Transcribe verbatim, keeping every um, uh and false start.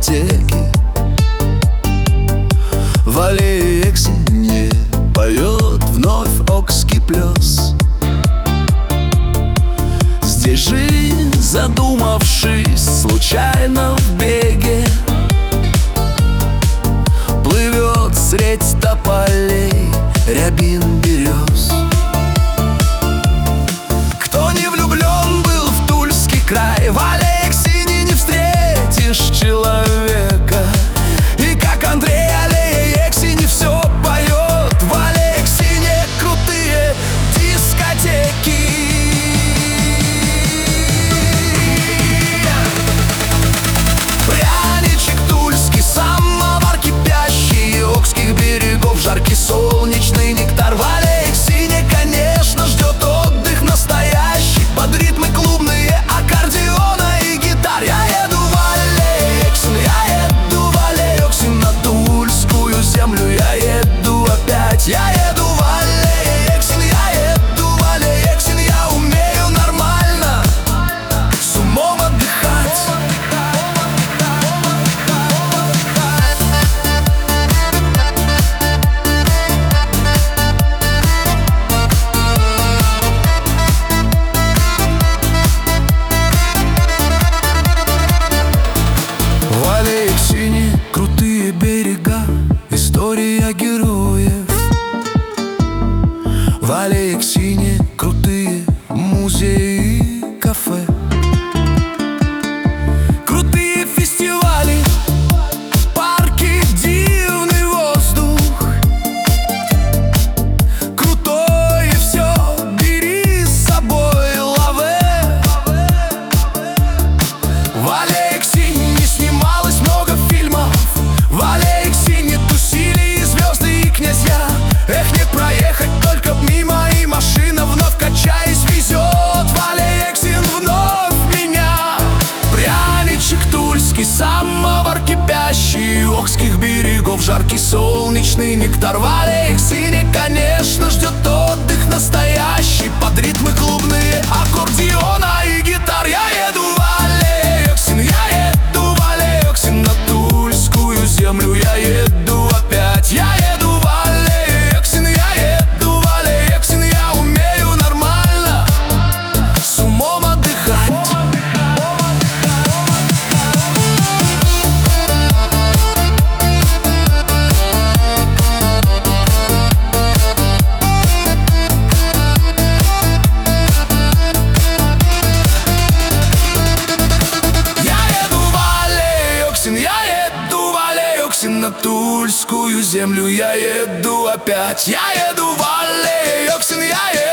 дискотеки. В Алексине поет вновь окский плес. Здесь жизнь, задумавшись случайно в беге, плывет средь тополей рябин берез. Кто не влюблен был в Тульский край, в Алексине не встретишь человека. И как Андрей Алексине все поет, в Алексине крутые дискотеки. Пряничек тульский, самовар кипящий, окских берегов жаркий солнечный нектар. В Алексине, конечно, ждет отдых настоящий, под ритмы клубные аккордеона и гитар. Я еду в Алексин, я еду в Алексин, на тульскую землю я еду опять. Я еду в Алексин, я еду в Алексин, я умею нормально с умом отдыхать. В Алексине крутые берега, история героев. В Алексине крутые музеи и кафе, крутые фестивали, парки, дивный воздух. Крутое все, бери с собой лаве. В Алексине снималось много фильмов, в Алексине тусили и звезды, и князья. Эх, не проехать только мимо, и машина вновь, качаясь, везет в Алексин вновь меня. Пряничек тульский, самовар кипящий, окских берегов жаркий солнечный нектар. В Алексине, конечно, ждет отдых настоящий, под ритмы клубные аккордеона и гитар. Я еду в Алексин, я еду в Алексин, на тульскую землю я еду опять. Я еду в Алексин, я еду в Алексин, я умею нормально с умом отдыхать. Я еду в Алексин, на тульскую землю я еду опять. Я еду в Алексин, я еду